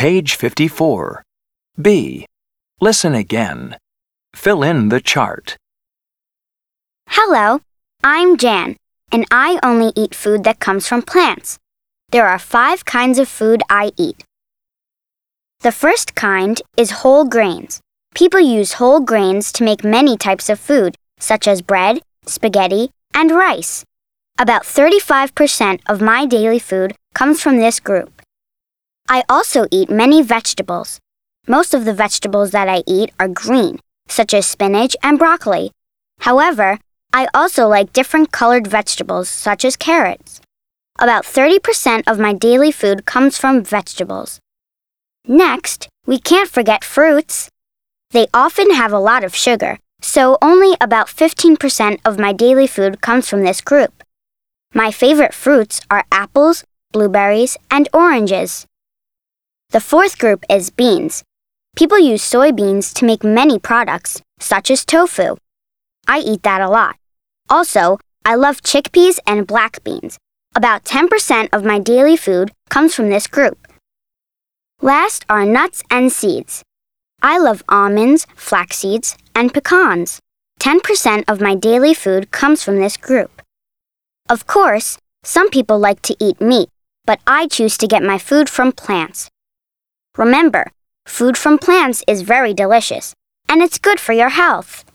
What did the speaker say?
Page 54. B. Listen again. Fill in the chart. Hello, I'm Jan, and I only eat food that comes from plants. There are 5 kinds of food I eat. The first kind is whole grains. People use whole grains to make many types of food, such as bread, spaghetti, and rice. About 35% of my daily food comes from this group. I also eat many vegetables. Most of the vegetables that I eat are green, such as spinach and broccoli. However, I also like different colored vegetables, such as carrots. About 30% of my daily food comes from vegetables. Next, we can't forget fruits. They often have a lot of sugar, so only about 15% of my daily food comes from this group. My favorite fruits are apples, blueberries, and oranges. The fourth group is beans. People use soybeans to make many products, such as tofu. I eat that a lot. Also, I love chickpeas and black beans. About 10% of my daily food comes from this group. Last are nuts and seeds. I love almonds, flax seeds, and pecans. 10% of my daily food comes from this group. Of course, some people like to eat meat, but I choose to get my food from plants. Remember, food from plants is very delicious, and it's good for your health.